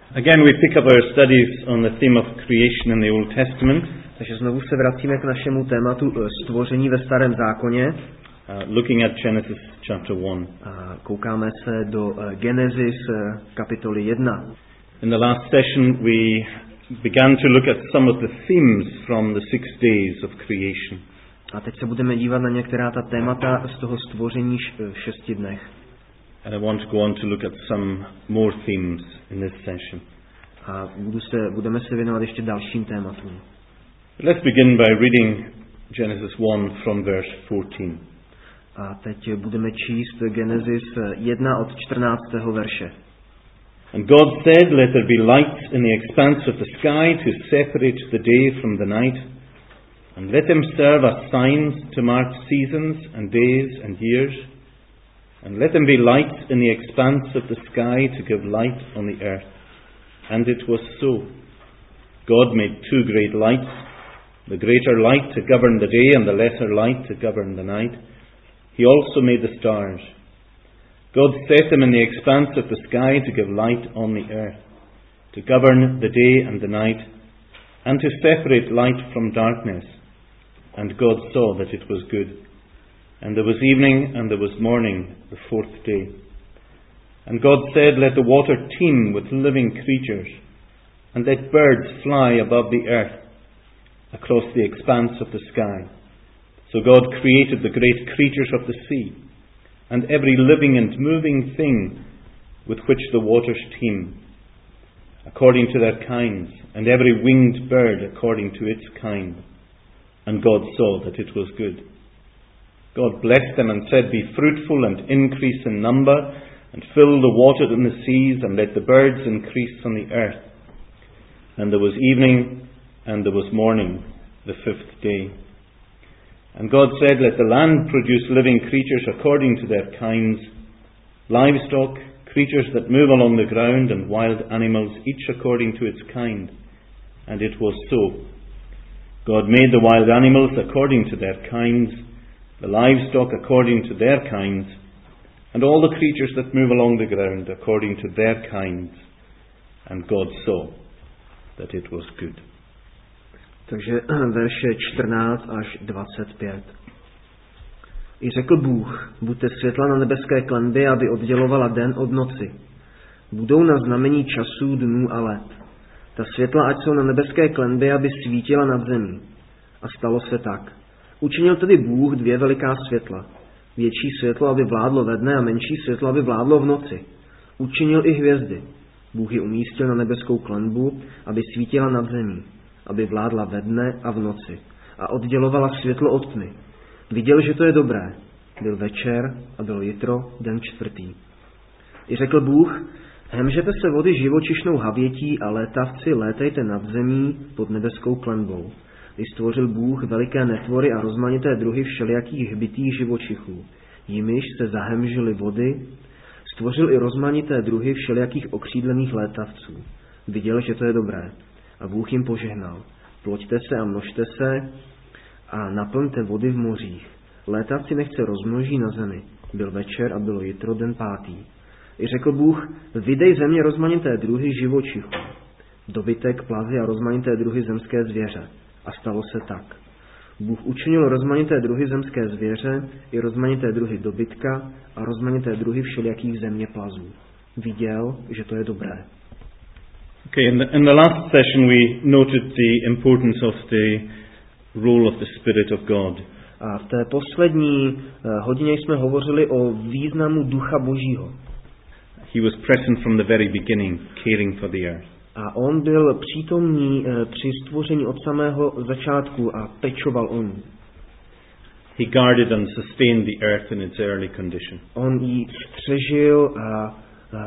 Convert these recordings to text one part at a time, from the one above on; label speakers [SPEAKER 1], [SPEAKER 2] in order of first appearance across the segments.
[SPEAKER 1] Again, we pick up our studies on the theme of creation in the Old Testament.
[SPEAKER 2] Takže znovu se vracíme k našemu tématu stvoření ve Starém zákoně.
[SPEAKER 1] Looking at Genesis chapter 1.
[SPEAKER 2] A koukáme se do Genesis kapitoly 1.
[SPEAKER 1] In the last session we began to look at some of the themes from the 6 days of creation.
[SPEAKER 2] A teď se budeme dívat na některá ta témata z toho stvoření v 6 dnech.
[SPEAKER 1] And I want to go on to look at some more themes in this session.
[SPEAKER 2] A budeme se věnovat ještě dalším tématům.
[SPEAKER 1] Let's begin by reading Genesis 1 from verse 14.
[SPEAKER 2] A teď budeme číst Genesis 1 od 14. verše.
[SPEAKER 1] And God said, let there be lights in the expanse of the sky to separate the day from the night, and let them serve as signs to mark seasons and days and years, and let them be lights in the expanse of the sky to give light on the earth. And it was so. God made 2 great lights, the greater light to govern the day and the lesser light to govern the night. He also made the stars. God set them in the expanse of the sky to give light on the earth, to govern the day and the night, and to separate light from darkness. And God saw that it was good. And there was evening and there was morning, the 4th day. And God said, let the water teem with living creatures, and let birds fly above the earth, across the expanse of the sky. So God created the great creatures of the sea, and every living and moving thing with which the waters teem, according to their kinds, and every winged bird according to its kind. And God saw that it was good. God blessed them and said, be fruitful and increase in number, and fill the water in the seas, and let the birds increase on the earth. And there was evening, and there was morning, the 5th day. And God said, let the land produce living creatures according to their kinds, livestock, creatures that move along the ground, and wild animals, each according to its kind. And it was so. God made the wild animals according to their kinds, the livestock according to their kinds, and all the creatures that move along the ground according to their kinds. And God saw that it was good.
[SPEAKER 2] Takže verše 14 až 25. I řekl Bůh, buďte světla na nebeské klenbě, aby oddělovala den od noci. Budou na znamení časů, dnů a let. Ta světla, ať jsou na nebeské klenbě, aby svítila nad zemí. A stalo se tak. Učinil tedy Bůh 2 veliká světla. Větší světlo, aby vládlo ve dne, a menší světlo, aby vládlo v noci. Učinil i hvězdy. Bůh je umístil na nebeskou klenbu, aby svítila nad zemí, aby vládla ve dne a v noci a oddělovala světlo od tmy. Viděl, že to je dobré. Byl večer a bylo jitro, den 4. I řekl Bůh, hemžete se vody živočišnou havětí a létavci létejte nad zemí pod nebeskou klenbou. I stvořil Bůh veliké netvory a rozmanité druhy všelijakých hbitých živočichů. Jimiž se zahemžily vody, stvořil i rozmanité druhy všelijakých okřídlených létavců. Viděl, že to je dobré. A Bůh jim požehnal. Ploďte se a množte se a naplňte vody v mořích. Létavci nechť se rozmnoží na zemi. Byl večer a bylo jitro, den 5. I řekl Bůh, vydej země rozmanité druhy živočichů, dobytek, plazy a rozmanité druhy zemské zvěře. A stalo se tak. Bůh učinil rozmanité druhy zemské zvěře i rozmanité druhy dobytka a rozmanité druhy všelijakých zeměplazů. Viděl, že to je dobré.
[SPEAKER 1] Okay, in the last session we noted the importance of the role of the Spirit of God.
[SPEAKER 2] A v té poslední hodině jsme hovořili o významu Ducha Božího.
[SPEAKER 1] He was present from the very beginning, caring for the earth.
[SPEAKER 2] A on byl přítomný při stvoření od samého začátku a pečoval o ní.
[SPEAKER 1] He guarded and sustained the earth in its early condition.
[SPEAKER 2] On ji střežil a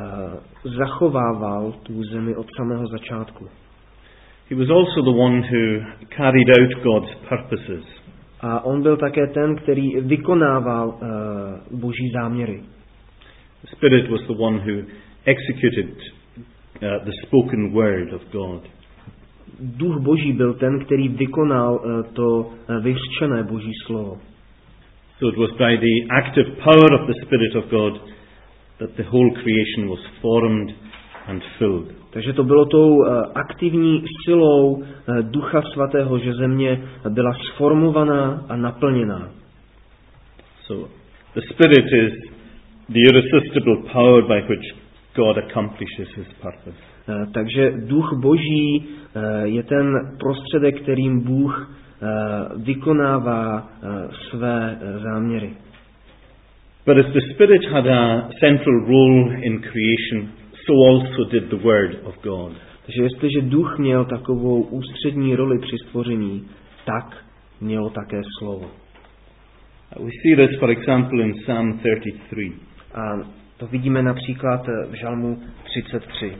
[SPEAKER 2] zachovával tu zemi od samého začátku.
[SPEAKER 1] He was also the one who carried out God's purposes.
[SPEAKER 2] A on byl také ten, který vykonával Boží záměry.
[SPEAKER 1] The Spirit was the one who executed the spoken word of God.
[SPEAKER 2] Duch Boží byl ten, který vykonal to vyřčené Boží slovo.
[SPEAKER 1] So it was by the active power of the Spirit of God that the whole creation was formed and filled.
[SPEAKER 2] Takže to bylo tou aktivní silou Ducha Svatého, že země byla sformovaná a naplněná.
[SPEAKER 1] So the Spirit is the irresistible power by which God accomplishes his purpose.
[SPEAKER 2] Takže Duch Boží je ten prostředek, kterým Bůh vykonává své záměry.
[SPEAKER 1] But as the Spirit had a central role in creation, so also did the Word of God.
[SPEAKER 2] Takže jestliže Duch měl takovou ústřední roli při stvoření, tak mělo také slovo.
[SPEAKER 1] We see this, for example, in Psalm 33.
[SPEAKER 2] A to vidíme například v Žalmu 33.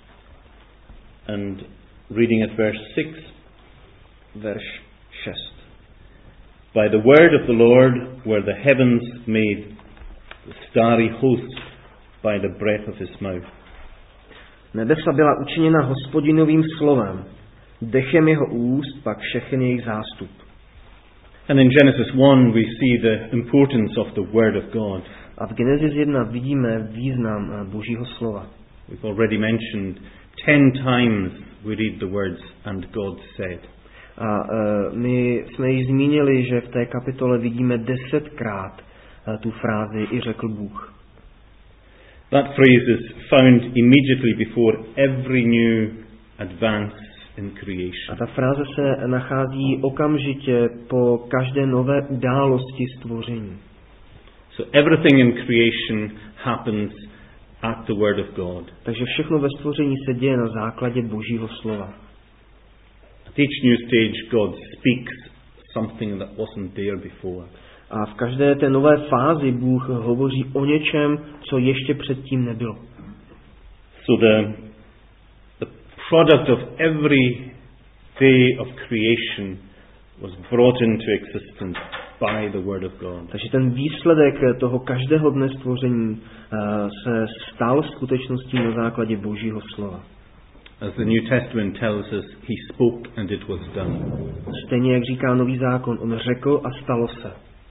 [SPEAKER 1] And reading at verse 6.
[SPEAKER 2] Verš 6.
[SPEAKER 1] By the word of the Lord were the heavens made, the starry host by the breath of his mouth.
[SPEAKER 2] Nebesa byla učiněna Hospodinovým slovem, dechem jeho úst pak všechen jejich zástup.
[SPEAKER 1] And in Genesis 1 we see the importance of the word of God.
[SPEAKER 2] A v Genesis 1 vidíme význam Božího slova.
[SPEAKER 1] We've already mentioned 10 times we read the words and God said.
[SPEAKER 2] A my jsme již zmínili, že v té kapitole vidíme 10krát tu frázi i řekl Bůh.
[SPEAKER 1] That phrase is found immediately before every new advance in creation.
[SPEAKER 2] A ta fráze se nachází okamžitě po každé nové události stvoření.
[SPEAKER 1] So everything in creation happens at the word of God.
[SPEAKER 2] Takže všechno ve stvoření se děje na základě Božího slova.
[SPEAKER 1] At each new stage God speaks something that wasn't there before.
[SPEAKER 2] A v každé té nové fázi Bůh hovoří o něčem, co ještě předtím nebylo.
[SPEAKER 1] So the product of every day of creation was brought into existence by the word of God.
[SPEAKER 2] Takže ten výsledek toho každého dne stvoření se stal skutečností na základě Božího slova.
[SPEAKER 1] As the New Testament tells us, he spoke and it was done.
[SPEAKER 2] Stejně jak říká Nový zákon, on řekl a stalo se.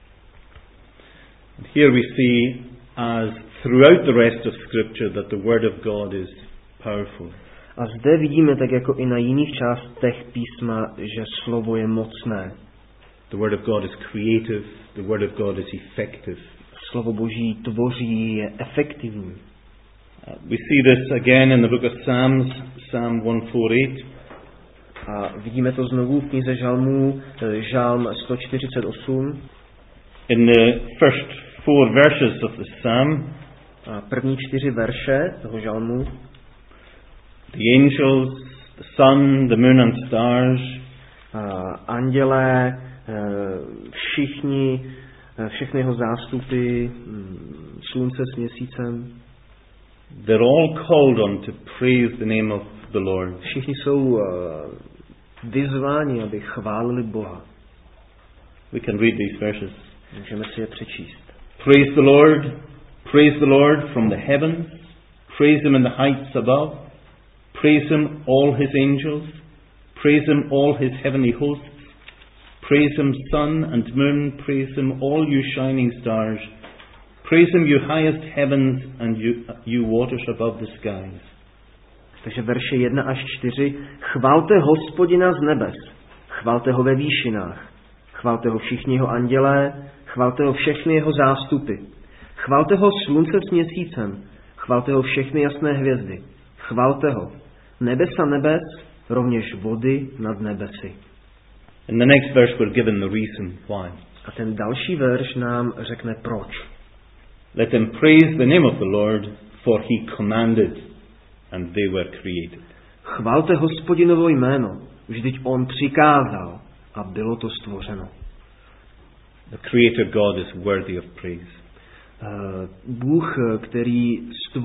[SPEAKER 1] And here we see, as throughout the rest of Scripture, that the word of God is powerful.
[SPEAKER 2] A zde vidíme, tak jako i na jiných částech písma, že slovo je mocné.
[SPEAKER 1] The word of God is creative, the word of God is effective.
[SPEAKER 2] Slovo Boží tvoří, je efektivní.
[SPEAKER 1] We see this again in the book of Psalms, Psalm 148.
[SPEAKER 2] A vidíme to znovu v knize Žalmů, Žalm 148.
[SPEAKER 1] In the first 4 verses of the psalm,
[SPEAKER 2] a první 4 verše toho žalmu.
[SPEAKER 1] The angels, the sun, the moon and stars.
[SPEAKER 2] Andělé, všechny jeho zástupy, slunce s měsícem.
[SPEAKER 1] They're all called on to praise the name of the Lord.
[SPEAKER 2] Všichni jsou vyzváni, aby chválili Boha.
[SPEAKER 1] We can read these verses.
[SPEAKER 2] Můžeme si je přečíst.
[SPEAKER 1] Praise the Lord from the heavens, praise him in the heights above, praise him all his angels, praise him all his heavenly hosts, praise him sun and moon, praise him all you shining stars, praise him you highest heavens and you waters above the skies.
[SPEAKER 2] Takže verše 1 až 4. Chvalte Hospodina z nebes, chvalte ho ve výšinách, chvalte ho všichni jeho andělé, chvalte ho všechny jeho zástupy, chvalte ho slunce s měsícem, chvalte ho všechny jasné hvězdy, chvalte ho nebesa nebes, rovněž vody nad nebesy.
[SPEAKER 1] In the next verse we're given the reason why.
[SPEAKER 2] A ten další verš nám řekne proč.
[SPEAKER 1] Let them praise the name of the Lord, for he commanded and they were created.
[SPEAKER 2] Chvalte Hospodinovo jméno, vždyť on přikázal a bylo to stvořeno.
[SPEAKER 1] The Creator God is worthy of praise.
[SPEAKER 2] Bůh, který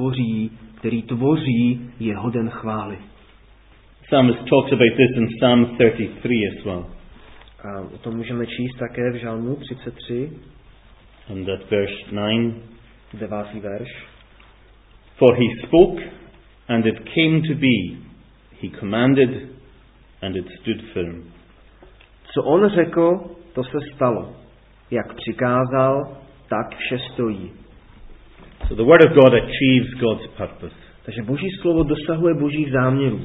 [SPEAKER 2] tvoří, je hoden chvály.
[SPEAKER 1] Psalmist talks about this in Psalm 33 as well.
[SPEAKER 2] A o tom můžeme číst také v Žalmu 33.
[SPEAKER 1] And that verse 9.
[SPEAKER 2] 9. verš.
[SPEAKER 1] For he spoke and it came to be. He commanded and it stood firm.
[SPEAKER 2] Co on řekl, to se stalo. Jak přikázal, tak vše stojí.
[SPEAKER 1] So the word of God achieves God's purpose.
[SPEAKER 2] Takže Boží slovo dosahuje Božích záměrů.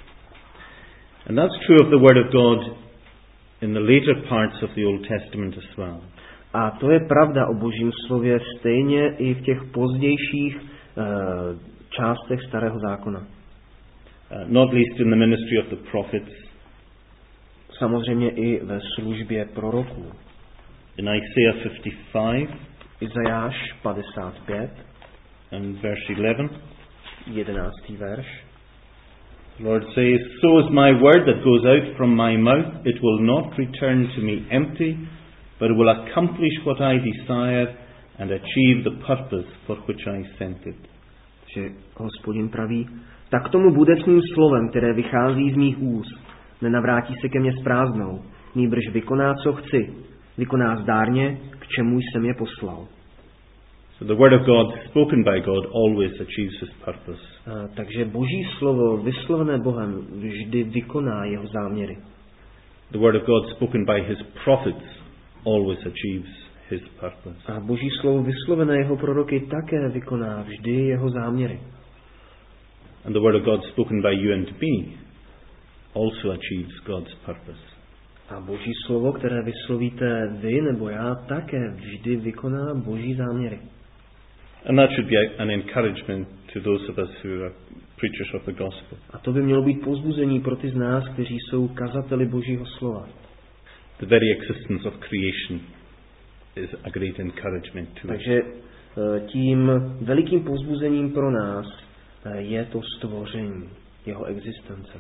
[SPEAKER 1] And that's true of the Word of God in the later parts of the Old Testament as well.
[SPEAKER 2] A to je pravda o Božím slově stejně i v těch pozdějších částech Starého zákona.
[SPEAKER 1] Not least in the ministry of the prophets.
[SPEAKER 2] Samozřejmě i ve službě proroků.
[SPEAKER 1] In Isaiah 55,
[SPEAKER 2] Izajáš 55,
[SPEAKER 1] and verse 11,
[SPEAKER 2] 11. verš.
[SPEAKER 1] the Lord says, "So is my word that goes out from my mouth, it will not return to me empty, but it will accomplish what I desire and achieve the purpose for which I sent it."
[SPEAKER 2] Že Hospodin praví, tak tomu bude s mým slovem, které vychází z mých úst. Nenavrátí se ke mně s prázdnou, nýbrž vykoná, co chci. Vykoná zdárně, k čemu jsem je poslal.
[SPEAKER 1] So the word of God, spoken by God, always achieves his purpose.
[SPEAKER 2] Takže Boží slovo, vyslovené Bohem, vždy vykoná jeho záměry.
[SPEAKER 1] The word of God, spoken by his prophets, always achieves his purpose.
[SPEAKER 2] A Boží slovo, vyslovené jeho proroky, také vykoná vždy jeho záměry.
[SPEAKER 1] And the word of God, spoken by you and me, also achieves God's purpose.
[SPEAKER 2] A Boží slovo, které vyslovíte vy nebo já, také vždy vykoná Boží záměry.
[SPEAKER 1] And that should be an encouragement to those of us who are preachers of the gospel.
[SPEAKER 2] A to by mělo být povzbuzení pro ty z nás, kteří jsou kazateli Božího slova.
[SPEAKER 1] The very existence of creation is a great encouragement to us.
[SPEAKER 2] Takže tím velikým povzbuzením pro nás je to stvoření, jeho existence.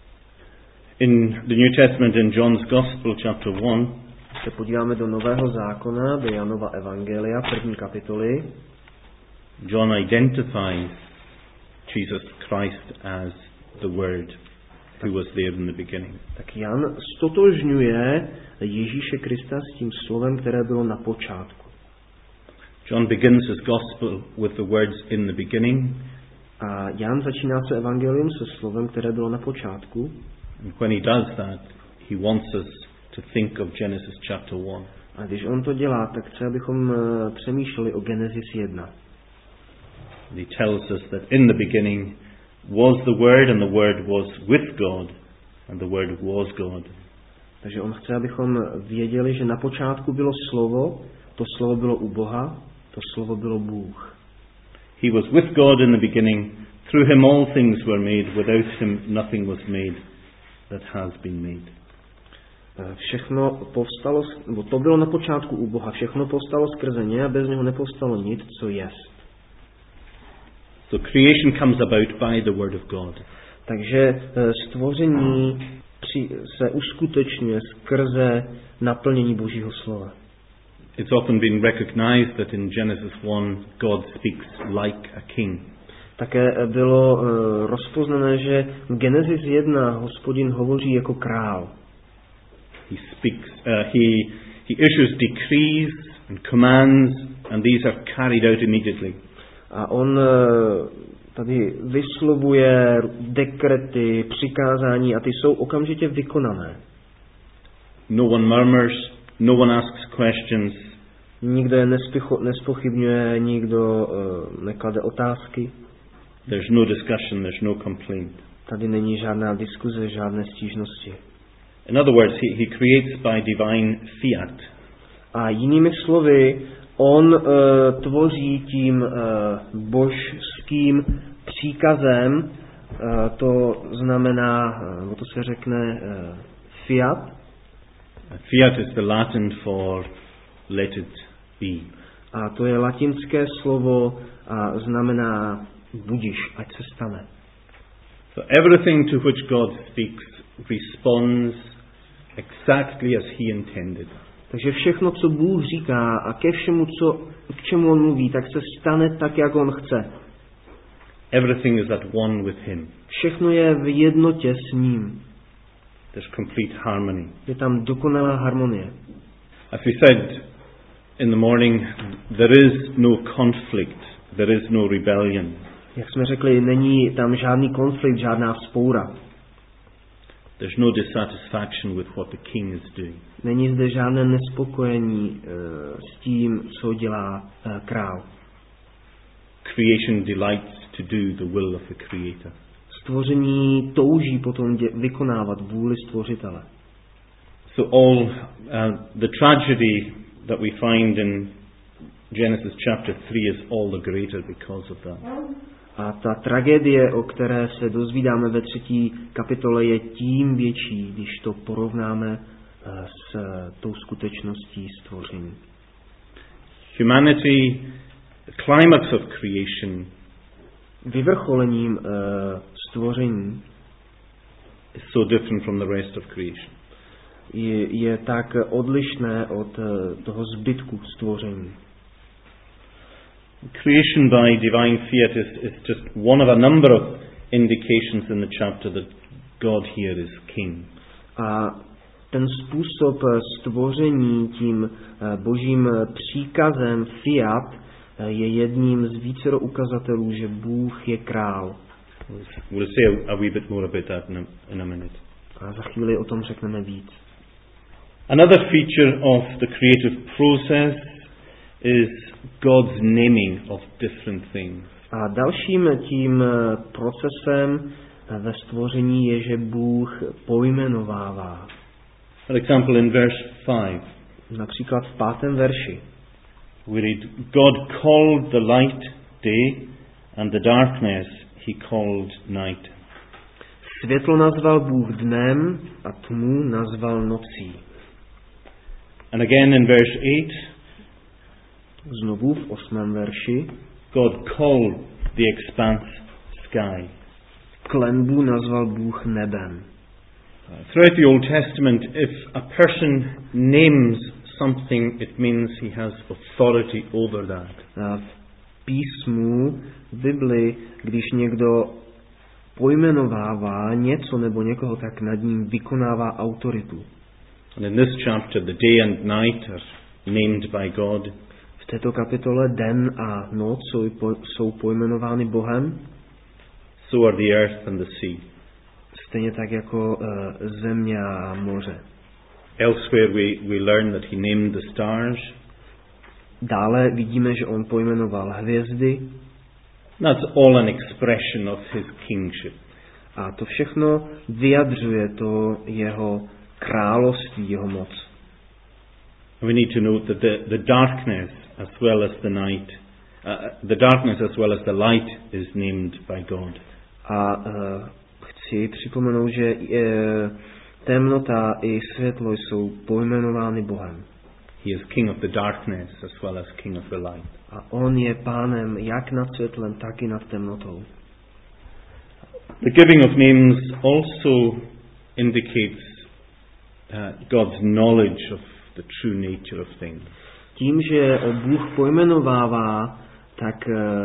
[SPEAKER 1] In the New Testament, in John's Gospel, chapter 1,
[SPEAKER 2] Se podíváme do Nového zákona, do Janova Evangelia, 1. kapitoly.
[SPEAKER 1] John identifies Jesus Christ as the Word who was there in the beginning.
[SPEAKER 2] Tak Jan stotožňuje Ježíše Krista s tím slovem, které bylo na počátku.
[SPEAKER 1] John begins his Gospel with the words in the beginning.
[SPEAKER 2] A Jan začíná se evangelium se slovem, které bylo na počátku.
[SPEAKER 1] And when he does that, he wants us to think of Genesis chapter 1.
[SPEAKER 2] A když on to dělá, tak chce, abychom přemýšleli o Genesis 1.
[SPEAKER 1] He tells us that in the beginning was the Word, and the Word was with God, and the Word was God.
[SPEAKER 2] Takže on chce, abychom věděli, že na počátku bylo slovo, to slovo bylo u Boha, to slovo bylo Bůh.
[SPEAKER 1] He was with God in the beginning. Through him all things were made. Without him nothing was made that has been made.
[SPEAKER 2] Všechno povstalo, nebo to bylo na počátku u Boha, všechno povstalo skrze něj a bez něho nepovstalo nic, co jest.
[SPEAKER 1] So creation comes about by the word of God.
[SPEAKER 2] Takže stvoření se uskutečňuje skrze naplnění Božího slova.
[SPEAKER 1] It's often been recognized that in Genesis 1 God speaks like a king.
[SPEAKER 2] Také bylo rozpoznané, že v Genesis 1 Hospodin hovoří jako král.
[SPEAKER 1] He speaks, he issues decrees and commands, and these are carried out immediately.
[SPEAKER 2] A on tady vyslovuje dekrety, přikázání a ty jsou okamžitě vykonané.
[SPEAKER 1] No one murmurs, no one asks questions.
[SPEAKER 2] Nikdo je nespochybňuje, nikdo neklade otázky.
[SPEAKER 1] There's no discussion, there's no complaint.
[SPEAKER 2] Tady není žádná diskuze, žádné stížnosti.
[SPEAKER 1] In other words, he creates by divine fiat.
[SPEAKER 2] A jinými slovy, on tvoří tím božským příkazem, to znamená, to se řekne fiat.
[SPEAKER 1] Fiat is the Latin for let it be.
[SPEAKER 2] A to je latinské slovo a znamená budiš, ať se stane.
[SPEAKER 1] So everything to which God speaks responds exactly as he intended.
[SPEAKER 2] Takže všechno, co Bůh říká a ke všemu, k čemu on mluví, tak se stane tak, jak on chce.
[SPEAKER 1] Everything is at one with him.
[SPEAKER 2] Všechno je v jednotě s ním.
[SPEAKER 1] There's complete harmony.
[SPEAKER 2] Je tam dokonalá harmonie.
[SPEAKER 1] As we said in the morning, there is no conflict, there is no rebellion.
[SPEAKER 2] Jak jsme řekli, není tam žádný konflikt, žádná vzpoura.
[SPEAKER 1] There's no dissatisfaction with what the king is doing.
[SPEAKER 2] Není zde žádné nespokojení s tím, co dělá král.
[SPEAKER 1] Creation delights to do the will of the Creator.
[SPEAKER 2] Stvoření touží potom vykonávat vůli Stvořitele.
[SPEAKER 1] So all the tragedy that we find in Genesis chapter 3 is all the greater because of that.
[SPEAKER 2] A ta tragédie, o které se dozvídáme ve 3. kapitole, je tím větší, když to porovnáme s tou skutečností stvoření.
[SPEAKER 1] Humanity, the climax of creation,
[SPEAKER 2] vyvrcholením stvoření
[SPEAKER 1] is so different from the rest of creation.
[SPEAKER 2] Je tak odlišné od toho zbytku stvoření.
[SPEAKER 1] Creation by divine fiat is just one of a number of indications in the chapter that God here is king.
[SPEAKER 2] A ten způsob stvoření tím božím příkazem fiat je jedním z vícero ukazatelů, že Bůh je král.
[SPEAKER 1] We'll say a wee bit more about that in a minute.
[SPEAKER 2] A za chvíli o tom řekneme víc.
[SPEAKER 1] Another feature of the creative process is God's naming of different things.
[SPEAKER 2] A dalším tím procesem ve stvoření je, že Bůh pojmenovává.
[SPEAKER 1] For example, in verse 5,
[SPEAKER 2] například v 5. verši,
[SPEAKER 1] we read, God called the light day and the darkness he called night.
[SPEAKER 2] Světlo nazval Bůh dnem a tmu nazval nocí.
[SPEAKER 1] And again in verse 8,
[SPEAKER 2] znovu v 8. verši,
[SPEAKER 1] God called the expanse sky.
[SPEAKER 2] Klenbu nazval Bůh nebem.
[SPEAKER 1] Throughout the Old Testament, if a person names something, it means he has authority over that.
[SPEAKER 2] A v písmu, v Bibli, když někdo pojmenovává něco nebo někoho, tak nad ním vykonává autoritu.
[SPEAKER 1] And in this chapter, the day and night are named by God.
[SPEAKER 2] V této kapitole den a noc jsou pojmenovány Bohem.
[SPEAKER 1] So are the earth and the sea.
[SPEAKER 2] Stejně tak jako země a moře.
[SPEAKER 1] Elsewhere we learn that he named the stars.
[SPEAKER 2] Dále vidíme, že on pojmenoval hvězdy.
[SPEAKER 1] That's all an expression of his kingship.
[SPEAKER 2] A to všechno vyjadřuje to jeho království, jeho moc.
[SPEAKER 1] We need to note that the darkness as well as the night, the darkness as well as the light is named by God.
[SPEAKER 2] A chci připomenout, že temnota i světlo jsou pojmenovány Bohem.
[SPEAKER 1] He is king of the darkness as well as king of the light.
[SPEAKER 2] A on je pánem jak nad světlem, tak i nad temnotou.
[SPEAKER 1] The giving of names also indicates God's knowledge of the true nature of things.
[SPEAKER 2] Tím, že Bůh pojmenovává, tak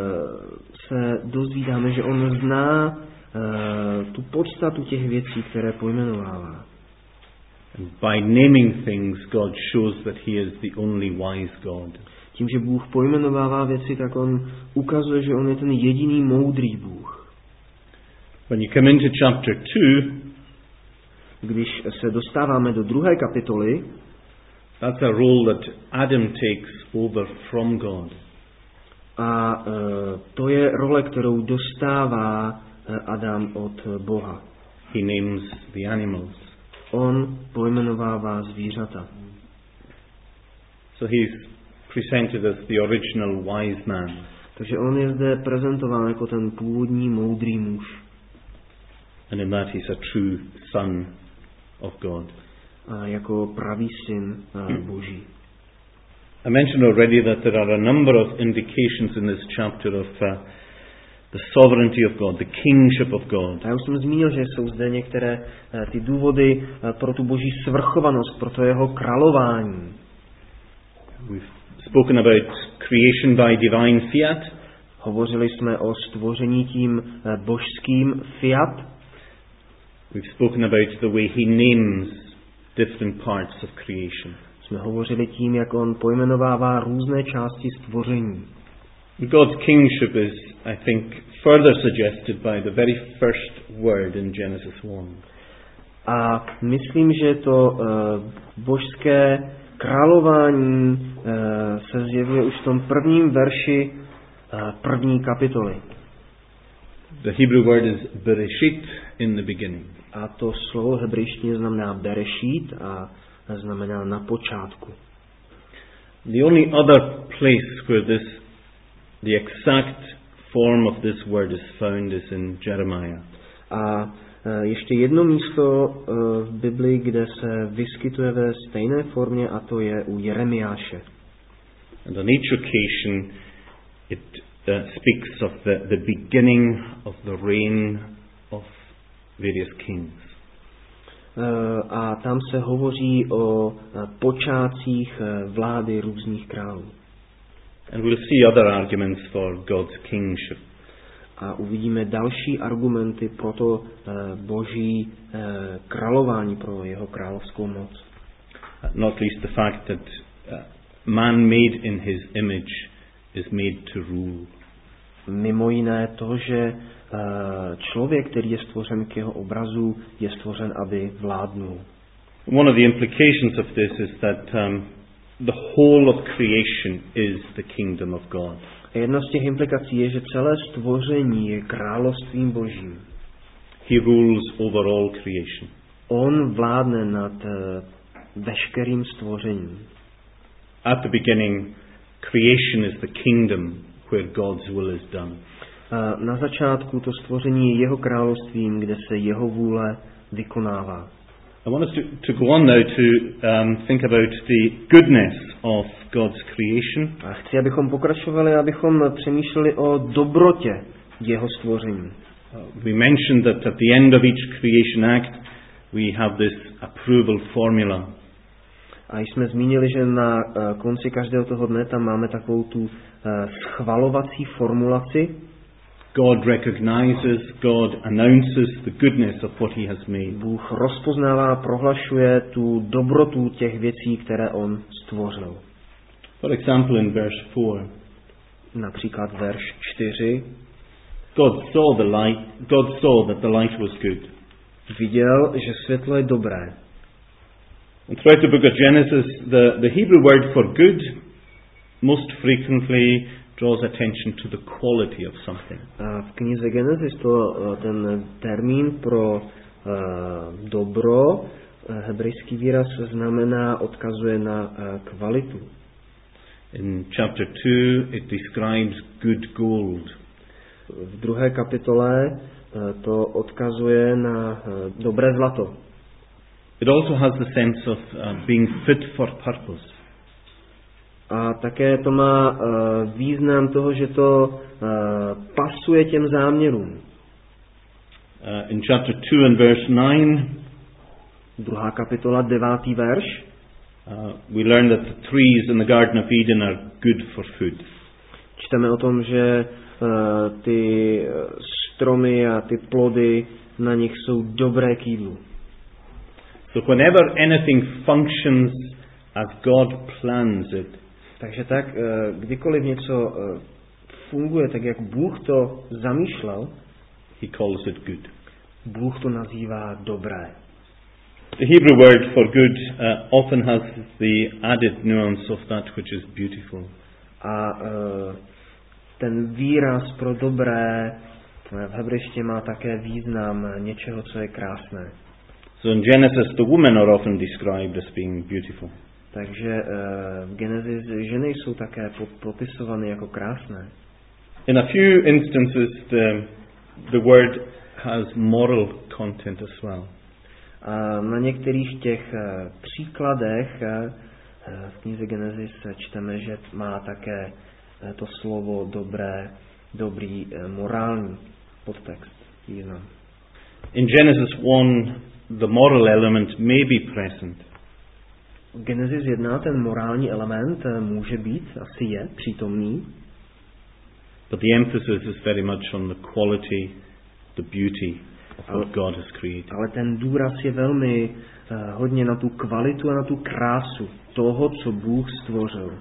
[SPEAKER 2] se dozvídáme, že on zná tu podstatu těch věcí, které pojmenovává.
[SPEAKER 1] And by naming things, God shows that he is the only wise God.
[SPEAKER 2] Tím, že Bůh pojmenovává věci, tak on ukazuje, že on je ten jediný moudrý Bůh.
[SPEAKER 1] When you come into chapter 2,
[SPEAKER 2] když se dostáváme do 2. kapitoly,
[SPEAKER 1] that's a role that Adam takes over from God.
[SPEAKER 2] A to je role, kterou dostává Adam od Boha.
[SPEAKER 1] He names the animals.
[SPEAKER 2] On pojmenovává zvířata.
[SPEAKER 1] So he's presented as the original wise man.
[SPEAKER 2] Takže on je zde prezentován jako ten původní moudrý muž.
[SPEAKER 1] And in that he's a true son of God.
[SPEAKER 2] A jako pravý syn Boží.
[SPEAKER 1] I mentioned already that there are a number of indications in this chapter of the sovereignty of God, the kingship of God.
[SPEAKER 2] A já už jsem zmínil, že jsou zde některé ty důvody pro tu Boží svrchovanost, pro to jeho králování.
[SPEAKER 1] We've spoken about creation by divine fiat.
[SPEAKER 2] Hovořili jsme o stvoření tím božským fiat.
[SPEAKER 1] We've spoken about the way he names different parts of creation.
[SPEAKER 2] Jsme hovořili tím, jak on pojmenovává různé části stvoření.
[SPEAKER 1] God's kingship is, I think, further suggested by the very first word in Genesis 1.
[SPEAKER 2] A myslím, že to božské králování se zjevuje už v tom prvním verši 1. kapitoly.
[SPEAKER 1] The Hebrew word is bereshit, in the beginning.
[SPEAKER 2] A to slovo hebrejštině znamená berešít a znamená na počátku.
[SPEAKER 1] The only other place where the exact form of this word is found is in Jeremiah.
[SPEAKER 2] A ještě jedno místo v Biblii, kde se vyskytuje ve stejné formě, a to je u Jeremiáše.
[SPEAKER 1] And on each occasion it speaks of the beginning of the reign of various kings.
[SPEAKER 2] A tam se hovoří o počátcích vlády různých králů.
[SPEAKER 1] And we'll see other arguments for God's kingship.
[SPEAKER 2] A uvidíme další argumenty pro to boží králování, pro jeho královskou moc.
[SPEAKER 1] Not least the fact that man made in his image is made to rule.
[SPEAKER 2] Mimo jiné to, že člověk, který je stvořen k jeho obrazu, je stvořen, aby vládnul.
[SPEAKER 1] One of the implications of this is that the whole of creation is the kingdom of God.
[SPEAKER 2] A jedna z těch implikací je, že celé stvoření je královstvím božím.
[SPEAKER 1] He rules over all creation.
[SPEAKER 2] On vládne nad veškerým stvořením.
[SPEAKER 1] At the beginning, creation is the kingdom where God's will is done.
[SPEAKER 2] Na začátku to stvoření je jeho královstvím, kde se jeho vůle vykonává.
[SPEAKER 1] I want us to go on now to think about the goodness of God's creation.
[SPEAKER 2] A chci, abychom pokračovali, abychom přemýšleli o dobrotě jeho stvoření.
[SPEAKER 1] We mentioned that at the end of each creation act we have this approval formula.
[SPEAKER 2] A jsme zmínili, že na konci každého toho dne tam máme takovou tu schvalovací formulaci.
[SPEAKER 1] God recognizes, God announces the goodness of what he has made.
[SPEAKER 2] Bůh rozpoznává, prohlašuje tu dobrotu těch věcí, které on stvořil.
[SPEAKER 1] For example, in verse 4,
[SPEAKER 2] například verš 4.
[SPEAKER 1] God saw that the light was good.
[SPEAKER 2] Viděl, že světlo je dobré.
[SPEAKER 1] And throughout the book of Genesis, the Hebrew word for good most frequently draws attention to the quality of something.
[SPEAKER 2] A v knize Genesis ten termín pro dobro, hebrejský výraz odkazuje na kvalitu.
[SPEAKER 1] In chapter 2 it describes good gold.
[SPEAKER 2] V 2. kapitole to odkazuje na dobré zlato.
[SPEAKER 1] It also has the sense of being fit for purpose.
[SPEAKER 2] A také to má význam toho, že to pasuje těm záměrům.
[SPEAKER 1] In chapter 2 and verse 9,
[SPEAKER 2] 2. kapitola, 9. verš,
[SPEAKER 1] we learn that the trees in the Garden of Eden are good for food.
[SPEAKER 2] Čteme o tom, že ty stromy a ty plody na nich jsou dobré k jídlu.
[SPEAKER 1] So whenever anything functions as God plans it,
[SPEAKER 2] takže tak, kdykoliv něco funguje tak, jak Bůh to zamýšlel,
[SPEAKER 1] he calls it good.
[SPEAKER 2] Bůh to nazývá dobré.
[SPEAKER 1] The Hebrew word for good often has the added nuance of that which is beautiful.
[SPEAKER 2] A ten výraz pro dobré v hebrejštině má také význam něčeho, co je krásné.
[SPEAKER 1] So in Genesis the women are often described as being beautiful.
[SPEAKER 2] Takže v Genesis ženy jsou také popisovány jako krásné.
[SPEAKER 1] In a few instances the word has moral content as well.
[SPEAKER 2] A na některých těch příkladech v knize Genesis čteme, že má také to slovo dobrý morální podtext, význam.
[SPEAKER 1] In Genesis 1 the moral element may be present.
[SPEAKER 2] V Genesis 1 ten morální element může být, asi je přítomný.
[SPEAKER 1] But the emphasis is very much on the quality, the beauty of what God has created.
[SPEAKER 2] Ale ten důraz je velmi hodně na tu kvalitu a na tu krásu toho, co Bůh stvořil.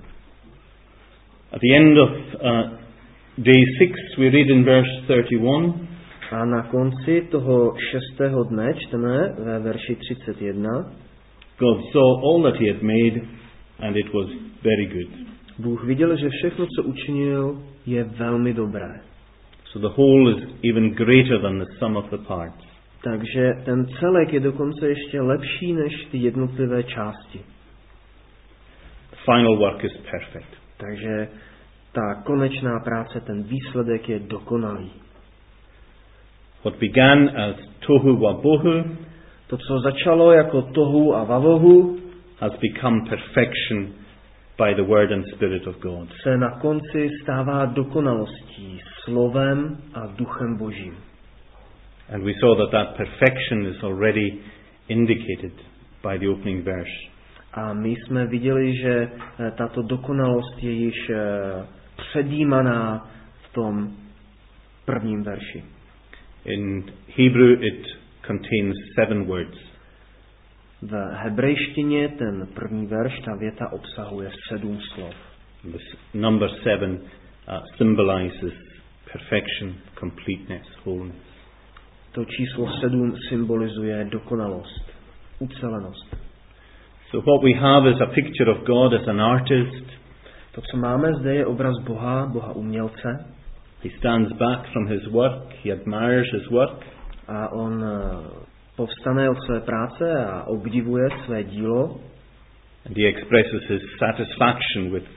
[SPEAKER 1] At the end of day 6 we read in verse 31.
[SPEAKER 2] A na konci toho 6. dne čteme ve verši 31.
[SPEAKER 1] God saw all that he had made and it was very good.
[SPEAKER 2] Bůh viděl, že všechno, co učinil, je velmi dobré.
[SPEAKER 1] So the whole is even greater than the sum of the parts.
[SPEAKER 2] Takže ten celek je dokonce ještě lepší než ty jednotlivé části.
[SPEAKER 1] The final work is perfect.
[SPEAKER 2] Takže ta konečná práce, ten výsledek je dokonalý.
[SPEAKER 1] What began as tohu wabohu
[SPEAKER 2] To, co začalo jako tohu a vavohu,
[SPEAKER 1] has become perfection by the word and spirit of God.
[SPEAKER 2] se na konci stává dokonalostí slovem a duchem Božím.
[SPEAKER 1] And we saw that perfection is already indicated by the opening verse.
[SPEAKER 2] A my jsme viděli, že tato dokonalost je již předjímaná v tom prvním verši.
[SPEAKER 1] In Hebrew it contains 7 words.
[SPEAKER 2] V hebrejštině ten první verš, ta věta obsahuje 7 slov.
[SPEAKER 1] This number 7 symbolizes perfection, completeness, wholeness.
[SPEAKER 2] To číslo 7 symbolizuje dokonalost, ucelenost.
[SPEAKER 1] So what we have is a picture of God as an artist.
[SPEAKER 2] To, co máme zde, je obraz Boha umělce.
[SPEAKER 1] He stands back from his work, he admires his work.
[SPEAKER 2] A on povstane od své práce a obdivuje své dílo.
[SPEAKER 1] And he expresses his satisfaction with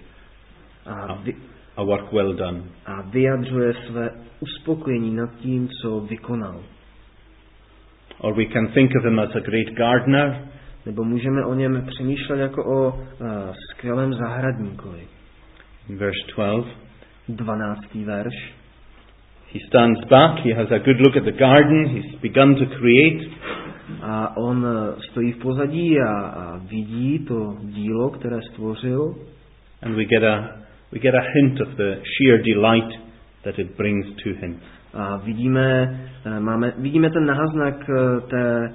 [SPEAKER 1] a work well done.
[SPEAKER 2] A vyjadřuje své uspokojení nad tím, co vykonal.
[SPEAKER 1] Or we can think of him as a great gardener.
[SPEAKER 2] Nebo můžeme o něm přemýšlet jako o skvělém zahradníkovi.
[SPEAKER 1] In verse 12.
[SPEAKER 2] 12. verš.
[SPEAKER 1] He stands back, he has a good look at the garden, he's begun to create.
[SPEAKER 2] A on stojí v pozadí a vidí to dílo, které stvořil.
[SPEAKER 1] And we get a hint of the sheer delight that it brings to him.
[SPEAKER 2] A vidíme ten náznak té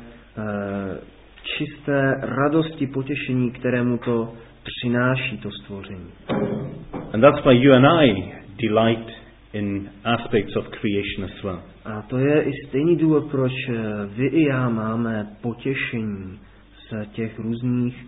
[SPEAKER 2] čisté radosti, potěšení, kterému to přináší, to stvoření.
[SPEAKER 1] And that's why you and I delight in aspects of creation as well.
[SPEAKER 2] A to je i stejný důvod, proč vy i já máme potěšení z těch různých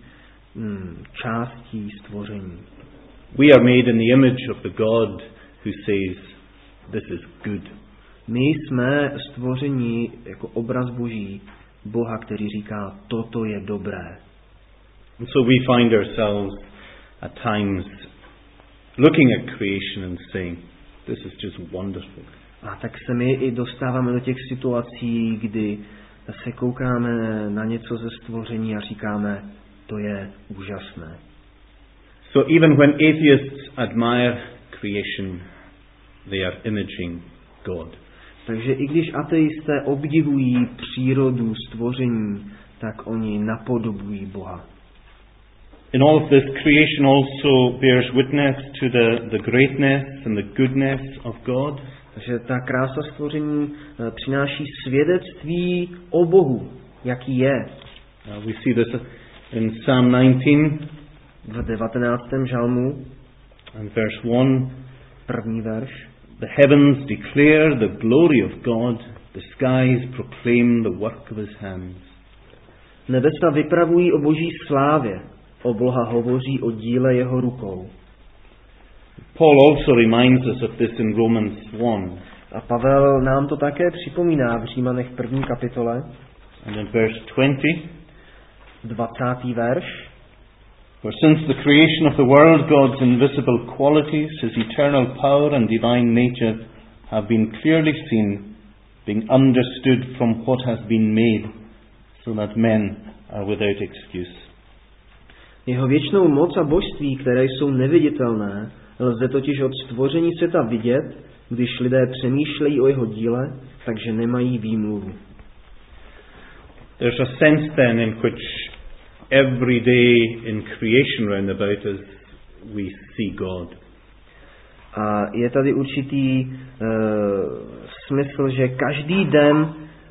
[SPEAKER 2] částí stvoření.
[SPEAKER 1] We are made in the image of the God who says, this is good.
[SPEAKER 2] My jsme stvoření jako obraz Boží, Boha, který říká, toto je dobré.
[SPEAKER 1] And so we find ourselves at times looking at creation and saying, this is just wonderful.
[SPEAKER 2] A tak se my i dostáváme do těch situací, kdy se koukáme na něco ze stvoření a říkáme, to je úžasné.
[SPEAKER 1] So even when atheists admire creation, they are imaging God.
[SPEAKER 2] Takže i když ateisté obdivují přírodu, stvoření, tak oni napodobují Boha.
[SPEAKER 1] In all of this, creation also bears witness to the greatness and the goodness of God.
[SPEAKER 2] Takže ta krása stvoření přináší svědectví o Bohu, jaký je.
[SPEAKER 1] We see this in Psalm 19.
[SPEAKER 2] V 19. žalmu,
[SPEAKER 1] and verse 1.
[SPEAKER 2] První verš.
[SPEAKER 1] The heavens declare the glory of God, the skies proclaim the work of his hands.
[SPEAKER 2] Nebesa vypravují o Boží slávě, obloha hovoří o díle jeho rukou.
[SPEAKER 1] Paul also reminds us of this in Romans 1.
[SPEAKER 2] A Pavel nám to také připomíná v Římanech 1. kapitole.
[SPEAKER 1] And in verse 20.
[SPEAKER 2] 20. verš.
[SPEAKER 1] For since the creation of the world, God's invisible qualities, his eternal power and divine nature have been clearly seen, being understood from what has been made, so that men are without excuse.
[SPEAKER 2] Jeho věčnou moc a božství, které jsou neviditelné, lze totiž od stvoření světa vidět, když lidé přemýšlejí o jeho díle, takže nemají výmluvu.
[SPEAKER 1] There's a sense then in which every day in creation round about us we see God.
[SPEAKER 2] A je tady určitý smysl, že každý den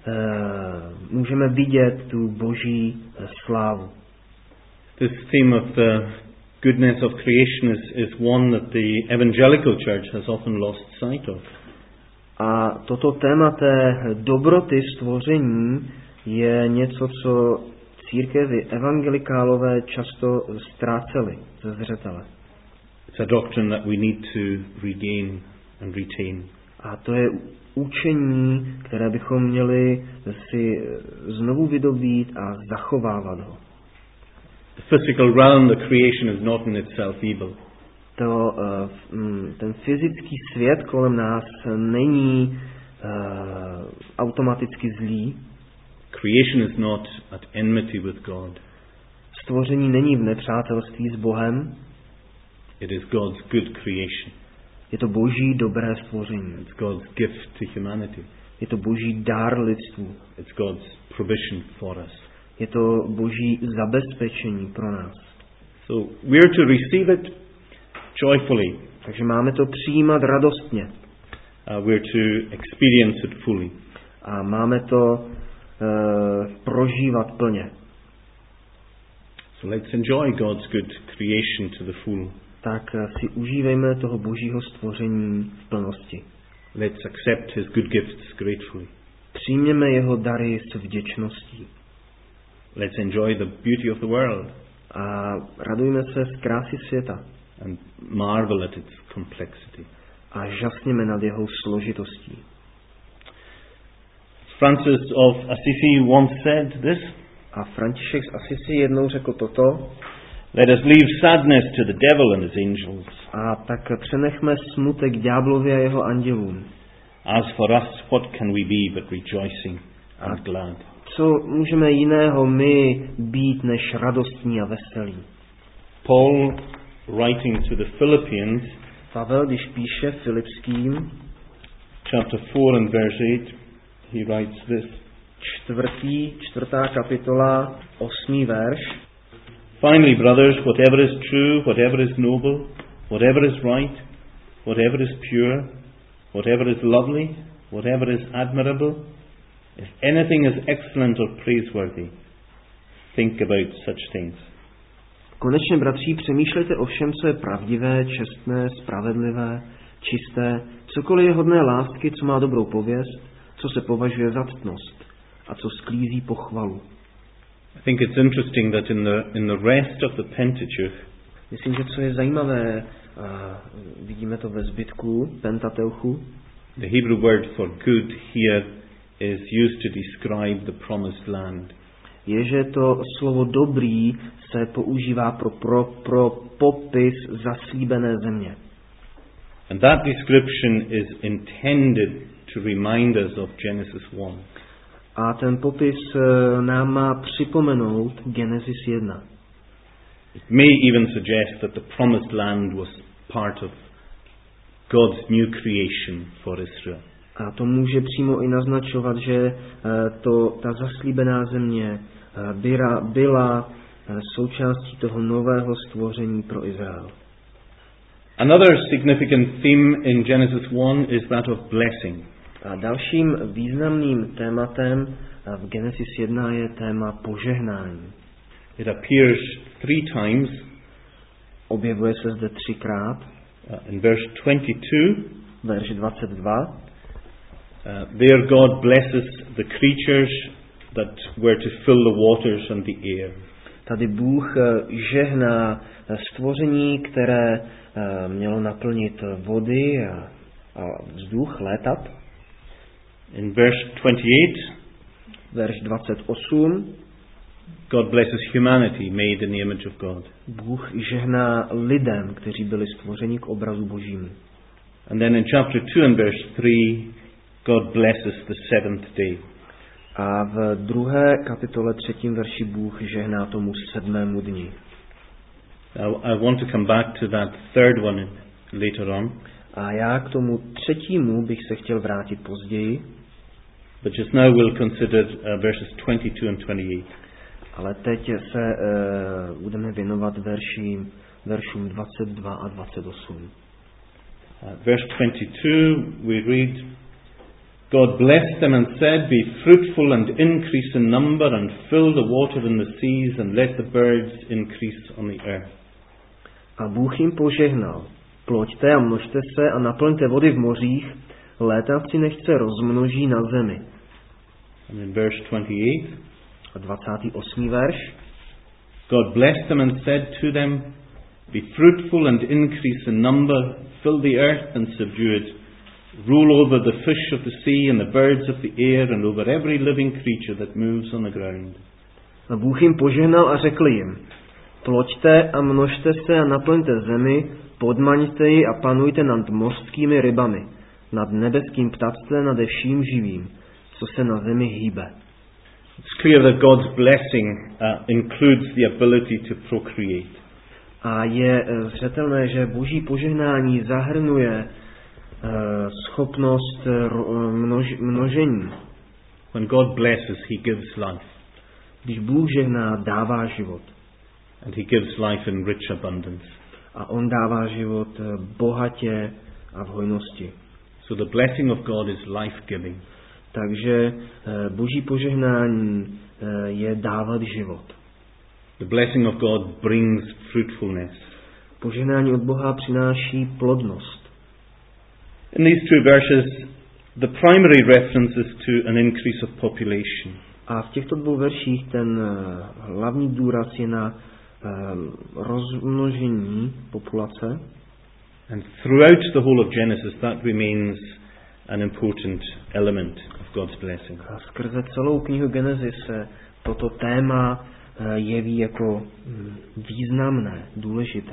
[SPEAKER 2] můžeme vidět tu Boží slávu.
[SPEAKER 1] This theme of the goodness of creation is one that the evangelical church has often lost sight of.
[SPEAKER 2] A toto téma té dobroty stvoření je něco, co církevy evangelikálové často ztráceli ze zřetele.
[SPEAKER 1] It's a doctrine that we need to regain and retain.
[SPEAKER 2] A to je učení, které bychom měli si znovu vydobít a zachovávat ho.
[SPEAKER 1] The physical realm, the creation, is not in itself evil.
[SPEAKER 2] Ten fyzický svět kolem nás není automaticky zlý.
[SPEAKER 1] Creation is not at enmity with God.
[SPEAKER 2] Stvoření není v nepřátelství s Bohem.
[SPEAKER 1] It is God's good creation.
[SPEAKER 2] Je to Boží dobré stvoření.
[SPEAKER 1] It's God's gift to humanity.
[SPEAKER 2] Je to Boží dar lidstvu.
[SPEAKER 1] It's God's provision for us.
[SPEAKER 2] Je to Boží zabezpečení pro nás.
[SPEAKER 1] So we're to receive it joyfully.
[SPEAKER 2] Takže máme to přijímat radostně.
[SPEAKER 1] We're to experience it fully.
[SPEAKER 2] A máme to prožívat plně.
[SPEAKER 1] So let's enjoy God's good creation to the full.
[SPEAKER 2] Tak si užívejme toho Božího stvoření v plnosti.
[SPEAKER 1] Let's accept His good gifts gratefully.
[SPEAKER 2] Přijměme jeho dary s vděčností.
[SPEAKER 1] Let's enjoy the beauty of the world.
[SPEAKER 2] A radujme se z krásy světa.
[SPEAKER 1] And marvel at its complexity.
[SPEAKER 2] A žasněme nad jeho složitostí.
[SPEAKER 1] Francis of Assisi once said this.
[SPEAKER 2] A František z Assisi jednou řekl toto.
[SPEAKER 1] Let us leave sadness to the devil and his angels.
[SPEAKER 2] A tak přenechme smutek ďáblovi a jeho andělům.
[SPEAKER 1] As for us, what can we be but rejoicing and glad?
[SPEAKER 2] Co můžeme jiného my být než radostní a veselí?
[SPEAKER 1] Paul, writing to the Philippians,
[SPEAKER 2] Pavel, když píše Filipským,
[SPEAKER 1] chapter 4 and verse 8, he writes this.
[SPEAKER 2] 4. kapitola, 8. verš.
[SPEAKER 1] Finally, brothers, whatever is true, whatever is noble, whatever is right, whatever is pure, whatever is lovely, whatever is admirable, if anything is excellent or praiseworthy, think about such things.
[SPEAKER 2] Konečně, bratři, přemýšlejte o všem, co je pravdivé, čestné, spravedlivé, čisté, cokoliv je hodné lásky, co má dobrou pověst, co se považuje za ctnost a co sklízí pochvalu.
[SPEAKER 1] I think it's interesting that in the rest of the Pentateuch,
[SPEAKER 2] myslím, že co je zajímavé, vidíme to ve zbytku Pentateuchu,
[SPEAKER 1] the Hebrew word for good here is used to describe the promised land.
[SPEAKER 2] Je, že to slovo dobrý se používá pro popis zaslíbené země.
[SPEAKER 1] And that description is intended to remind us of Genesis 1.
[SPEAKER 2] A ten popis nám má připomenout Genesis 1.
[SPEAKER 1] It may even suggest that the promised land was part of God's new creation for Israel.
[SPEAKER 2] A to může přímo i naznačovat, že ta zaslíbená země byla součástí toho nového stvoření pro Izrael.
[SPEAKER 1] Another significant theme in Genesis 1 is that of blessing.
[SPEAKER 2] A dalším významným tématem v Genesis 1 je téma požehnání.
[SPEAKER 1] It appears 3 times.
[SPEAKER 2] Objevuje se zde 3krát.
[SPEAKER 1] In verse 22,
[SPEAKER 2] verš 22.
[SPEAKER 1] There God blesses the creatures that were to fill the waters and the air.
[SPEAKER 2] Tady Bůh žehná stvoření, které mělo naplnit vody a vzduch, létat.
[SPEAKER 1] In verse 28,
[SPEAKER 2] verš 28,
[SPEAKER 1] God blesses humanity made in the image of God.
[SPEAKER 2] Bůh žehná lidem, kteří byli stvořeni k obrazu Božímu.
[SPEAKER 1] And then in chapter 2 and verse 3, God blesses the seventh day.
[SPEAKER 2] A v 2. kapitole 3. verši Bůh žehná tomu 7. dni.
[SPEAKER 1] Now, I want to come back to that third one later on.
[SPEAKER 2] A já k tomu 3. bych se chtěl vrátit později.
[SPEAKER 1] But just now we'll consider verses 22 and 28.
[SPEAKER 2] Ale teď se budeme věnovat veršům 22 a 28.
[SPEAKER 1] Verse 22, we read, God blessed them and said, be fruitful and increase in number and fill the water in the seas and let the birds increase on the earth.
[SPEAKER 2] A Bůh jim požehnal. Ploďte a množte se a naplňte vody v mořích, létavci nechť se rozmnoží na zemi.
[SPEAKER 1] And in verse 28,
[SPEAKER 2] a 28. verš.
[SPEAKER 1] God blessed them and said to them, be fruitful and increase in number, fill the earth and subdue it, rule over the fish of the sea and the birds of the air and over every living creature that moves on the ground.
[SPEAKER 2] A Bůh jim požehnal a řekl jim: Ploďte a množte se a naplňte zemi, podmaňte ji a panujte nad mořskými rybami, nad nebeským ptactvem, nad vším živým, co se na zemi hýbe.
[SPEAKER 1] It's clear that God's blessing includes the ability to procreate.
[SPEAKER 2] A je zřetelné, že Boží požehnání zahrnuje schopnost množení.
[SPEAKER 1] When God blesses, He gives life.
[SPEAKER 2] Když Bůh žehná, dává život.
[SPEAKER 1] And He gives life in rich abundance.
[SPEAKER 2] A on dává život bohatě a v hojnosti.
[SPEAKER 1] So the blessing of God is life-giving.
[SPEAKER 2] Takže Boží požehnání je dávat život.
[SPEAKER 1] The blessing of God brings fruitfulness.
[SPEAKER 2] Požehnání od Boha přináší plodnost.
[SPEAKER 1] In these two verses, the primary reference is to an increase of population.
[SPEAKER 2] A v těchto dvou verších ten hlavní důraz je na rozmnožení populace.
[SPEAKER 1] And throughout the whole of Genesis, that remains an important element of God's blessing.
[SPEAKER 2] A skrze celou knihu Genesis se toto téma jeví jako významné, důležité.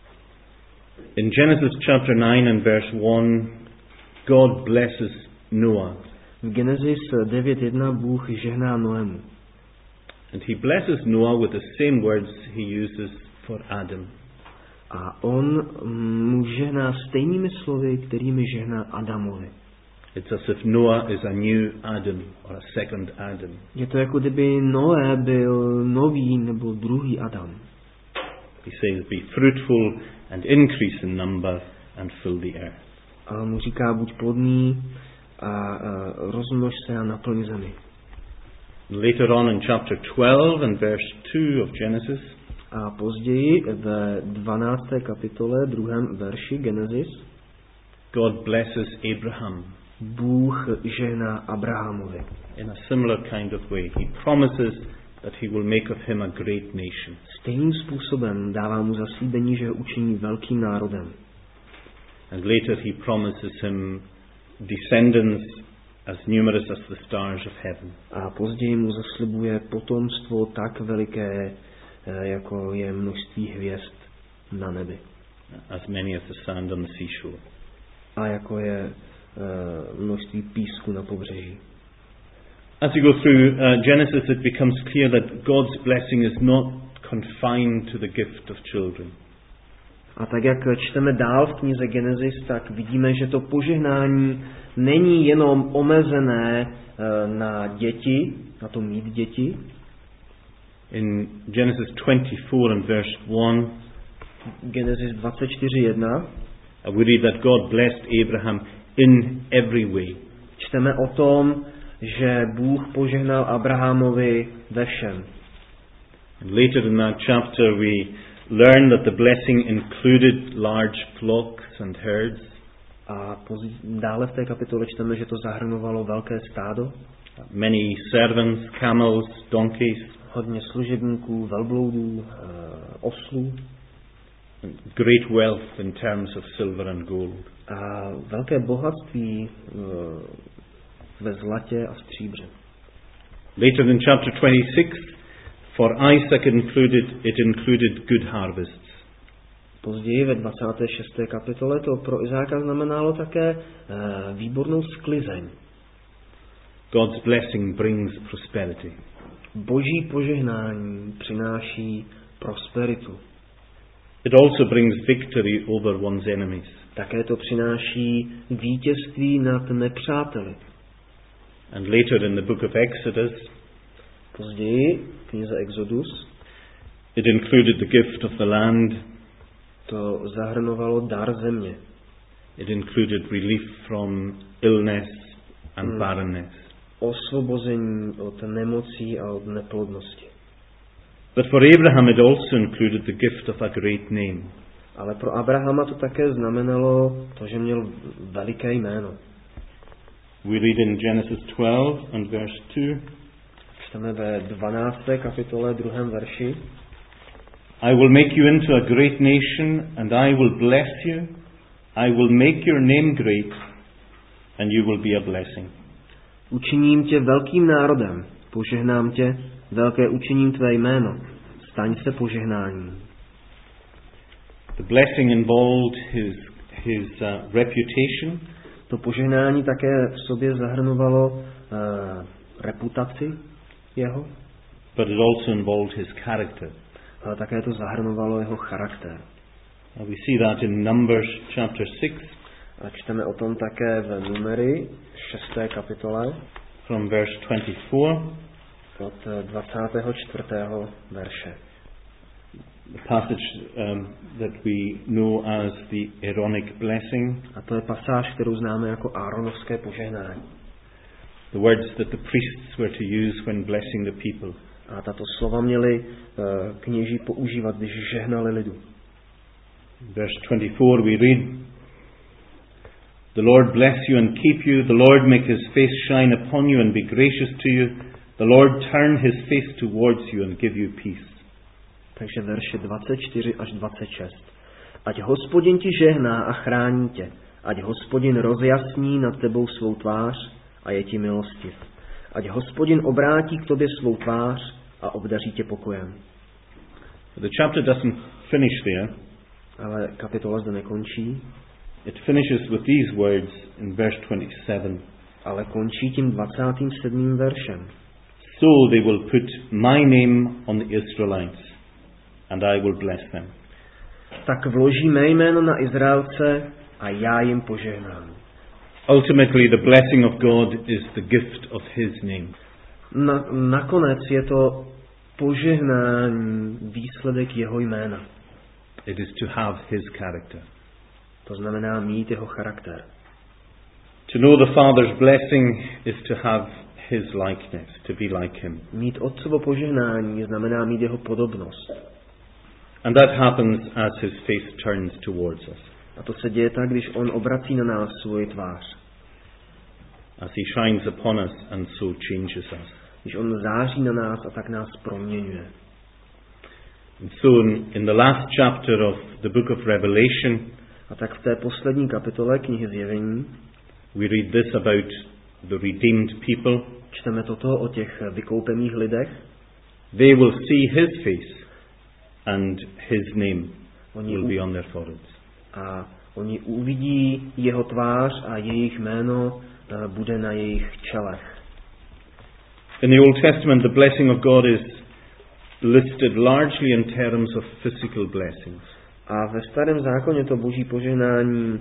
[SPEAKER 1] In Genesis chapter 9 and verse 1, God blesses Noah.
[SPEAKER 2] V Genesis 9:1 Bůh žehná Noému.
[SPEAKER 1] And He blesses Noah with the same words He uses for Adam.
[SPEAKER 2] A on mu žehná stejnými slovy, kterými žehná Adamovi.
[SPEAKER 1] It's as if Noah is a new Adam or a second Adam.
[SPEAKER 2] Je to jako kdyby Noé byl nový nebo druhý Adam.
[SPEAKER 1] He says, be fruitful and increase in number and fill the earth.
[SPEAKER 2] A on mu říká, buď plodný a rozmnož se a naplň zemi.
[SPEAKER 1] Later on in chapter 12 and verse 2 of Genesis,
[SPEAKER 2] a později ve 12. kapitole 2. verši Genesis,
[SPEAKER 1] God blesses Abraham.
[SPEAKER 2] Bůh žehná Abrahamovi.
[SPEAKER 1] In a similar kind of way. He promises that He will make of him a great nation.
[SPEAKER 2] Stejným způsobem dává mu zaslíbení, že ho učiní velkým národem.
[SPEAKER 1] And later He promises him descendants as numerous as the stars of heaven.
[SPEAKER 2] A později mu zaslibuje potomstvo tak veliké, jako je množství hvězd na nebi.
[SPEAKER 1] As many as the sand on the seashore.
[SPEAKER 2] A jako je množství písku na pobřeží.
[SPEAKER 1] As you go through Genesis, it becomes clear that God's blessing is not confined to the gift of children.
[SPEAKER 2] A tak jak čteme dál v knize Genesis, tak vidíme, že to požehnání není jenom omezené na děti, na to mít děti.
[SPEAKER 1] In Genesis 24 and verse 1,
[SPEAKER 2] Genesis 24:1,
[SPEAKER 1] we read that God blessed Abraham in every way.
[SPEAKER 2] Čteme o tom, že Bůh požehnal Abrahamovi ve všem.
[SPEAKER 1] And later in that chapter we learn that the blessing included large flocks and herds.
[SPEAKER 2] A dále v té kapitole čteme, že to zahrnovalo velké stádo.
[SPEAKER 1] Many servants, camels, donkeys.
[SPEAKER 2] Hodně služebníků, velbloudů, oslů.
[SPEAKER 1] Great wealth in terms of silver and gold.
[SPEAKER 2] A velké bohatství ve zlatě a stříbře.
[SPEAKER 1] Later in chapter 26, for Isaac it included good harvests.
[SPEAKER 2] Později ve 26. kapitole to pro Izáka znamenalo také výbornou sklizeň.
[SPEAKER 1] God's blessing brings prosperity.
[SPEAKER 2] Boží požehnání přináší prosperitu.
[SPEAKER 1] It also brings victory over one's enemies.
[SPEAKER 2] Také to přináší vítězství nad nepřáteli.
[SPEAKER 1] And later in the book of Exodus,
[SPEAKER 2] později v knize Exodus,
[SPEAKER 1] it included the gift of the land.
[SPEAKER 2] To zahrnovalo dar země.
[SPEAKER 1] It included relief from illness and barrenness.
[SPEAKER 2] Osvobození od nemocí a od neplodnosti.
[SPEAKER 1] But for Abraham it also included the gift of a great name.
[SPEAKER 2] Ale pro Abrahama to také znamenalo to, že měl veliké jméno.
[SPEAKER 1] We read in Genesis 12 and verse 2.
[SPEAKER 2] Čteme ve 12. kapitole 2. verši.
[SPEAKER 1] I will make you into a great nation and I will bless you. I will make your name great and you will be a blessing.
[SPEAKER 2] Učiním tě velkým národem, požehnám tě, velké učiním tvé jméno, staň se požehnáním.
[SPEAKER 1] The blessing involved his reputation.
[SPEAKER 2] To požehnání také v sobě zahrnovalo reputaci jeho,
[SPEAKER 1] but it also involved his character.
[SPEAKER 2] Ale také to zahrnovalo jeho charakter.
[SPEAKER 1] We see that in Numbers chapter 6.
[SPEAKER 2] A čteme o tom také v Numery 6. kapitole
[SPEAKER 1] from verse 24
[SPEAKER 2] od 24. verše.
[SPEAKER 1] The passage that we know as the Aaronic blessing.
[SPEAKER 2] A to je pasáž, kterou známe jako Áronovské požehnání.
[SPEAKER 1] The words that the priests were to use when blessing the people.
[SPEAKER 2] A tato slova měli kněží používat, když žehnali lidu.
[SPEAKER 1] Verse 24 we read, The Lord bless you and keep you. The Lord make his face shine upon you and be gracious to you. The Lord turn his face towards you and give you peace.
[SPEAKER 2] Takže verše 24 až 26. Ať Hospodin ti žehná a chrání tě. Ať Hospodin rozjasní nad tebou svou tvář a je ti milostiv. Ať Hospodin obrátí k tobě svou tvář a obdaří tě pokojem.
[SPEAKER 1] The chapter doesn't finish there.
[SPEAKER 2] Ale kapitola zde nekončí.
[SPEAKER 1] It finishes with these words in verse 27.
[SPEAKER 2] Ale končí tím 27. veršem.
[SPEAKER 1] So they will put my name on the Israelites, and I will bless them.
[SPEAKER 2] Tak vloží mé jméno na Izraelce a já jim požehnám.
[SPEAKER 1] Ultimately, the blessing of God is the gift of his name.
[SPEAKER 2] Nakonec je to požehnání výsledek jeho jména.
[SPEAKER 1] It is to have his character.
[SPEAKER 2] To znamená mít jeho charakter.
[SPEAKER 1] To know the Father's blessing is to have his likeness, to be like him.
[SPEAKER 2] Mít otcovo požehnání znamená mít jeho podobnost.
[SPEAKER 1] And that happens as his face turns towards us.
[SPEAKER 2] A to se děje tak, když on obrací na nás svoji tvář.
[SPEAKER 1] As he shines upon us and so changes us.
[SPEAKER 2] Když on září na nás a tak nás proměňuje.
[SPEAKER 1] And so in the last chapter of the book of Revelation,
[SPEAKER 2] a tak v té poslední kapitole knihy Zjevení
[SPEAKER 1] we read this about the redeemed people.
[SPEAKER 2] Čteme toto o těch vykoupených lidech.
[SPEAKER 1] They will see his face and his name will be on their foreheads.
[SPEAKER 2] A oni uvidí jeho tvář a jejich jméno bude na jejich čelech.
[SPEAKER 1] In the Old Testament, the blessing of God is listed largely in terms of physical blessings.
[SPEAKER 2] A ve Starém zákoně to boží požehnání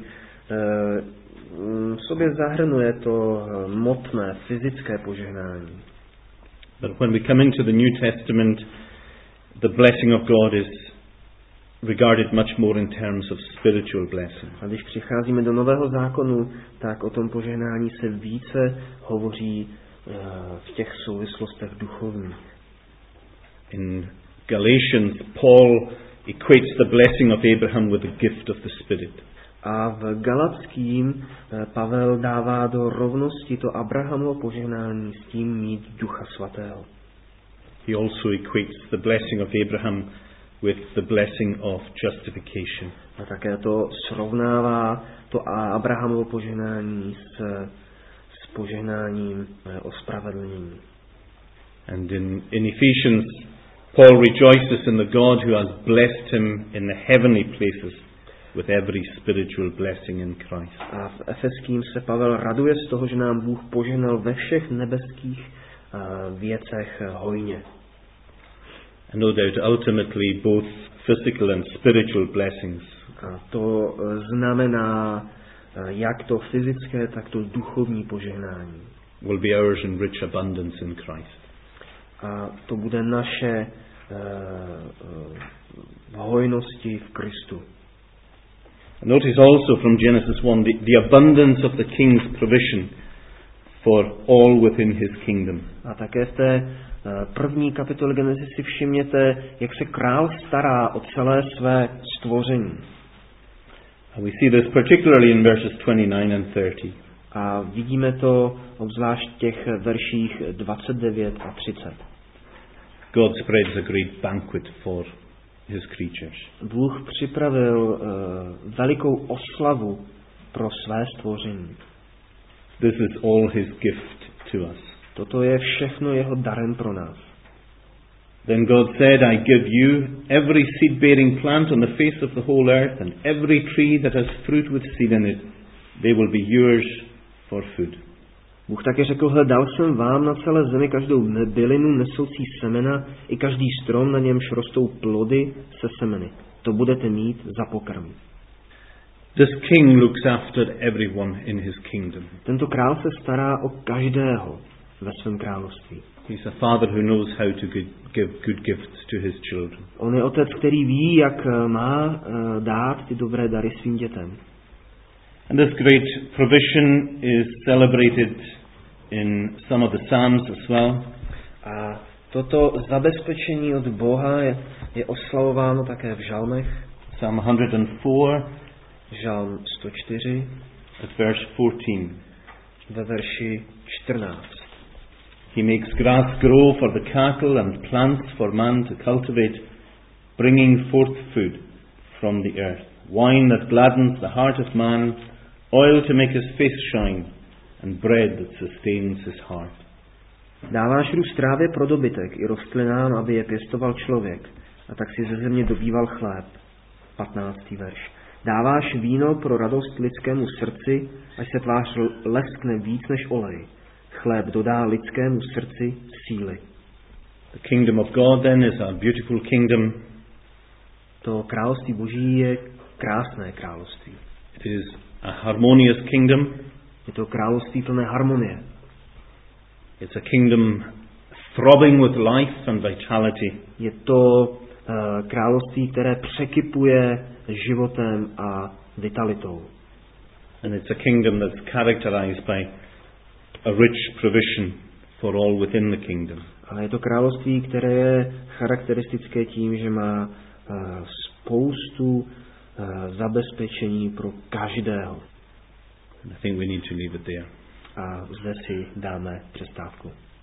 [SPEAKER 2] v sobě zahrnuje to hmotné, fyzické požehnání.
[SPEAKER 1] But when we come into the New Testament, the blessing of God is regarded much more in terms of spiritual blessing.
[SPEAKER 2] A když přicházíme do Nového zákonu, tak o tom požehnání se více hovoří v těch souvislostech duchovních.
[SPEAKER 1] In Galatians, Paul equates the blessing of Abraham with the gift of the Spirit.
[SPEAKER 2] A v Galatským Pavel dává do rovnosti to Abrahamovo požehnání s tím mít Ducha Svatého.
[SPEAKER 1] He also equates the blessing of Abraham with the blessing of justification.
[SPEAKER 2] A také to srovnává to Abrahamovo požehnání s požehnáním ospravedlnění.
[SPEAKER 1] And in Ephesians, Paul rejoices in the God who has blessed him in the heavenly places with every spiritual blessing in Christ.
[SPEAKER 2] A v Efeským se Pavel raduje z toho, že nám Bůh požehnal ve všech nebeských věcech hojně.
[SPEAKER 1] And no doubt ultimately both physical and spiritual blessings.
[SPEAKER 2] A to znamená jak to fyzické, tak to duchovní požehnání.
[SPEAKER 1] Will be ours in rich abundance in Christ.
[SPEAKER 2] A to bude naše v hojnosti v Kristu.
[SPEAKER 1] Notice also from Genesis 1 the abundance of the king's provision for all within his kingdom.
[SPEAKER 2] A také v té první kapitole Genesis si všimněte, jak se král stará o celé své stvoření.
[SPEAKER 1] And we see this particularly in verses 29 and 30.
[SPEAKER 2] A vidíme to obzvlášť v těch verších 29 a 30.
[SPEAKER 1] God spreads a great banquet for his creatures.
[SPEAKER 2] Bůh připravil velikou oslavu pro své stvoření.
[SPEAKER 1] This is all his gift to us.
[SPEAKER 2] Toto je všechno jeho darem pro nás.
[SPEAKER 1] Then God said, I give you every seed-bearing plant on the face of the whole earth, and every tree that has fruit with seed in it. They will be yours for food.
[SPEAKER 2] Bůh také řekl, hle, dal jsem vám na celé zemi každou bylinu nesoucí semena i každý strom, na němž rostou plody se semeny. To budete mít za pokrm.
[SPEAKER 1] This king looks after everyone in his kingdom.
[SPEAKER 2] Tento král se stará o každého ve svém království.
[SPEAKER 1] He's a father who knows how to give good gifts to his children.
[SPEAKER 2] On je otec, který ví, jak má dát ty dobré dary svým dětem.
[SPEAKER 1] And this great provision is celebrated in some of the Psalms as well.
[SPEAKER 2] A toto zabezpečení od Boha je oslavováno také v žalmech.
[SPEAKER 1] Psalm 104,
[SPEAKER 2] Žalm 104,
[SPEAKER 1] at verse 14.
[SPEAKER 2] ve verši 14.
[SPEAKER 1] He makes grass grow for the cattle and plants for man to cultivate, bringing forth food from the earth. Wine that gladdens the heart of man, oil to make his face shine, and bread that sustains his heart.
[SPEAKER 2] Dáváš růst trávě pro dobytek i rostlinám, aby je pěstoval člověk, a tak si ze země dobýval chléb. 15. verš. Dáváš víno pro radost lidskému srdci, až se tvář leskne víc než olej. Chléb dodá lidskému srdci síly.
[SPEAKER 1] The kingdom of God then is a beautiful kingdom.
[SPEAKER 2] To království Boží je krásné království.
[SPEAKER 1] It is a harmonious kingdom.
[SPEAKER 2] Je to království plné harmonie.
[SPEAKER 1] It's a kingdom throbbing with life and vitality.
[SPEAKER 2] Je to království, které překypuje životem a vitalitou.
[SPEAKER 1] And it's a kingdom that's characterized by a rich provision for all within the kingdom.
[SPEAKER 2] Ale je to království, které je charakteristické tím, že má spoustu zabezpečení pro každého.
[SPEAKER 1] And I think we need to leave it there.
[SPEAKER 2] A zde si dáme přestávku.